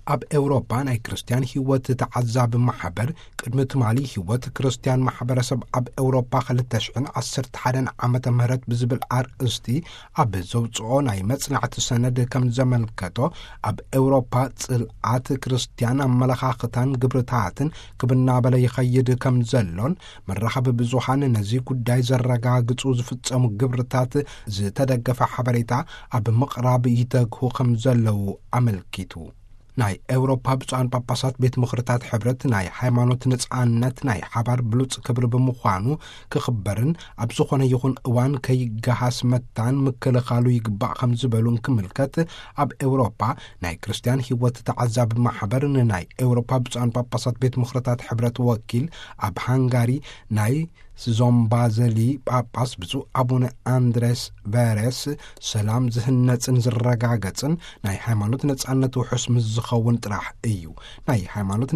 ኣብ ኤውሮፓ ናይ ክርስቲያን ህይወት ተዓዛቢ ማሕበር ቅድሚ ትማሊ ህይወት ክርስቲያን ማሕበረሰብ ኣብ ኤውሮፓ 2011 ዓመተ ምህረት ብዝብል ኣርእስቲ ኣብ ዘውፅኦ ናይ መጽናዕቲ ሰነድ ከም ዘመልከቶ ኣብ ኤውሮፓ ጽልዓት ክርስቲያን ኣመለኻኽታን ግብርታትን ክብናበለ ይኸይድ ከም ዘሎን መራኸቢ ብዙሓን ነዚ ጉዳይ ዘረጋግጹ ዝፍጸሙ ግብርታት ዝተደገፈ ሓበሬታ ኣብ ምቕራብ ይተግሁ ከም ዘለው ኣመልኪቱ ናይ ኤውሮፓ ብፁዓን ጳጳሳት ቤት ምኽርታት ሕብረት ናይ ሃይማኖት ነጻነት ናይ ሓባር ብሉጽ ክብሪ ብምዃኑ ክኽበርን ኣብ ዝኾነ ይኹን እዋን ከይገሃስ መታን ምክልኻሉ ይግባእ ከም ዝበሉን ክምልከት ኣብ ኤውሮፓ ናይ ክርስቲያን ህይወት ተዓዛቢ ማሕበር ናይ ኤውሮፓ ብፁዓን ጳጳሳት ቤት ምኽርታት ሕብረት ወኪል ኣብ ሃንጋሪ ናይ ዞምባዘሊ ጳጳስ ብፁዕ ኣቡነ ኣንድሬስ ቬሬስ ሰላም ዝህነጽን ዝረጋገጽን ናይ ሃይማኖት ነጻነት ውሑስ ምስ ዝኸውን ጥራሕ እዩ ናይ ሃይማኖት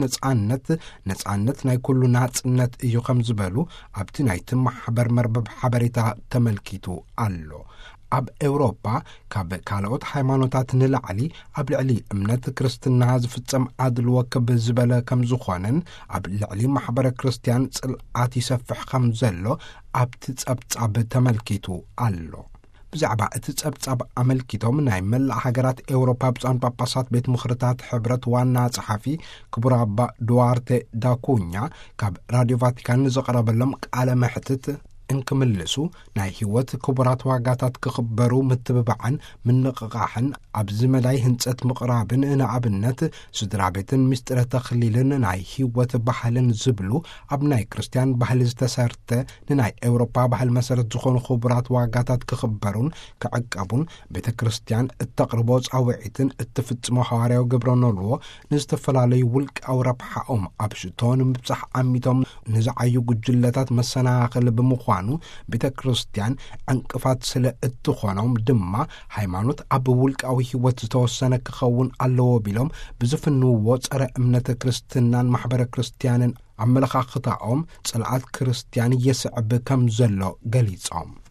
ነጻነት ናይ ኩሉ ናጽነት እዩ ከም ዝበሉ ኣብቲ ናይቲ ማሕበር መርበብ ሓበሬታ ተመልኪቱ ኣሎ ኣብ ኤውሮፓ ካብ ካልኦት ሃይማኖታት ንላዕሊ ኣብ ልዕሊ እምነት ክርስትና ዝፍጸም ኣድልዎ ዝበለ ከም ዝኾነን ኣብ ልዕሊ ማሕበረ ክርስቲያን ጽልዓት ይሰፍሕ ከም ዘሎ ኣብቲ ጸብጻብ ተመልኪቱ ኣሎ ብዛዕባ እቲ ጸብጻብ ኣመልኪቶም ናይ መላእ ሃገራት ኤውሮፓ ብፁዓን ጳጳሳት ቤት ምኽርታት ሕብረት ዋና ጸሓፊ ክቡር ኣባ ዱዋርቴ ዳኩኛ ካብ ራድዮ ቫቲካን ዘቐረበሎም ቃለ መሕትት እንክምልሱ ናይ ህይወት ክቡራት ዋጋታት ክኽበሩ ምትብባዕን ምንቕቓሕን ኣብ ዝመዳይ ህንጸት ምቕራብን ንኣብነት ስድራ ቤትን ምስጢረ ተኽሊልን ናይ ህይወት ባህልን ዝብሉ ኣብ ናይ ክርስቲያን ባህሊ ዝተሰርተ ንናይ ኤውሮፓ ባህል መሰረት ዝኾኑ ክቡራት ዋጋታት ክኽበሩን ክዕቀቡን ቤተ ክርስቲያን እተቕርቦ ጻውዒትን እትፍጽሞ ሐዋርያዊ ግብረ ነልዎ ንዝተፈላለዩ ውልቃዊ ረብሓኦም ኣብ ሽቶን ምብጻሕ ዓሚቶም ንዝዓዩ ጉጅለታት መሰናኽል ብምዃኑ ቤተ ክርስቲያን ዕንቅፋት ስለ እትኾኖም ድማ ሃይማኖት ኣብ ውልቃዊ ህይወት ዝተወሰነ ክኸውን ኣለዎ ቢሎም ብዝፍንውዎ ጸረ እምነተ ክርስትናን ማሕበረ ክርስቲያንን ኣመለኻኽታኦም ጽልዓት ክርስቲያን የስዕብ ከም ዘሎ ገሊጾም